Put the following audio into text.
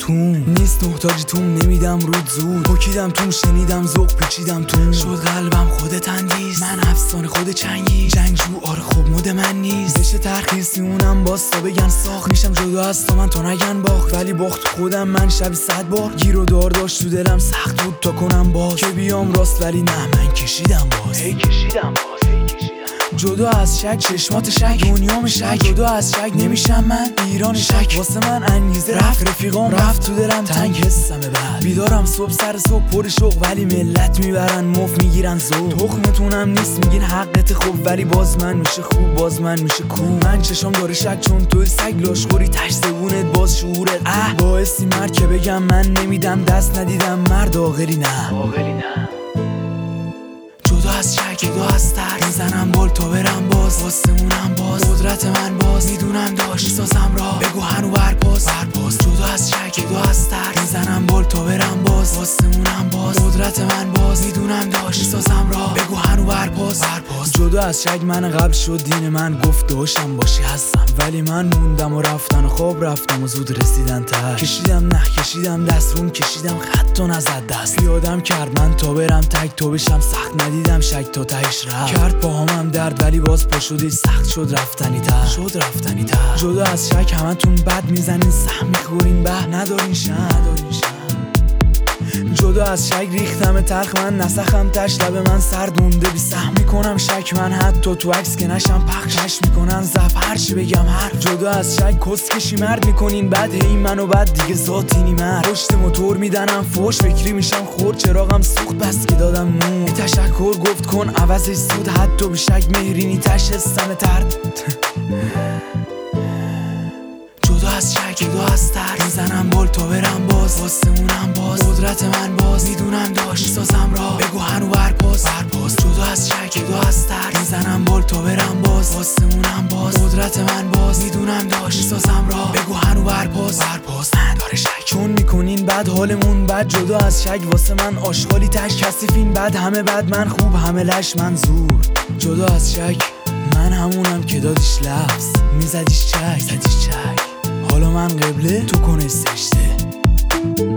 توم نیست محتاجی توم نمیدم رود زود پکیدم توم شنیدم ذوق پیچیدم توم شد قلبم خودت اندیز من افسانه خود چنگی جنگجو آره خوب مود من نیست بشه ترخیص میمونم باز تا بگن ساخت میشم جدا از تو من تو نگن باخت ولی باخت خودم من شبی 100 بار گیر و دار داشت تو دلم سخت بود تا کنم باز که بیام راست ولی نه من کشیدم باز جدا از شک چشمات شک دنیام شک جدا از شک نمیشم من ایران شک واسه من انگیزه رفت رفیقام رفت تو دلم تنگ حسم بعد بیدارم صبح سر صبح پر شوق ولی ملت میبرن مف میگیرن زو تخمتونم نیست میگین حقت خوب ولی باز من میشه خوب باز من میشه کو من چشام داره شک چون توی سگ لاشخوری تش زبونت باز شعورت باعثی مرد که بگم من نمیدم دست ندیدم مرد آخری نه جدا از شک جدا از ترس میزنم بال تا برم باز واسمونم باز قدرت من باز میدونم داشت میسازم را بگو هنو برپاس جدا از شک جدا از ترس میزنم بال تا برم باز واسمونم باز قدرت من باز میدونم داشت میسازم را بگو هنو برپاس جدا از شک من قبل شد دین من گفت داشتم باشی هستم ولی من موندم و رفتن و خواب رفتم و زود رسیدن ته کشیدم نه کشیدم دست روم کشیدم خطو نزد دست یادم کرد من تا برم تک تو بشم سخت ندیدم شک تا تهش رفت کرد پاهامم درد ولی باز پا شدی سخت شد رفتنی ته جدا از شک همتون بد میزنین سهم میخورین به ندارین شن جدا از شک ریختم تلخ من نسخم تش لب من سرد مونده بی سهم میکنم شک من حتی تو عکس که نشم پخش میکنن زف هرچی بگم هر جدا از شک کس کشی مرد میکنین بعد هی منو بعد دیگه ذاتینی مرد پشت موتور میدنم فوش فکری میشم خورد چراغم سوخت بس که دادم نور تشکر گفت کن عوضش سود حتی بی شک مهرینی تش حسم ترد جدا از شک جدا از ترس میزنم بال تا برم باز واسمونم باز قدرت من باز میدونم داشت میسازم را بگو هنو برپاس جدا از شک جدا از ترس میزنم بال تا برم باز واسمونم باز قدرت من باز میدونم داشت میسازم را بگو هنو برپاس داره شک چون میکنین بعد حالمون بد جدا از شک واسه من آشغالی تش کثیفین بعد همه بد من خوب همه لش من زور جدا از شک من همونم که دادیش لفظ میزدیش چک حالا من قبله تو کنه سجده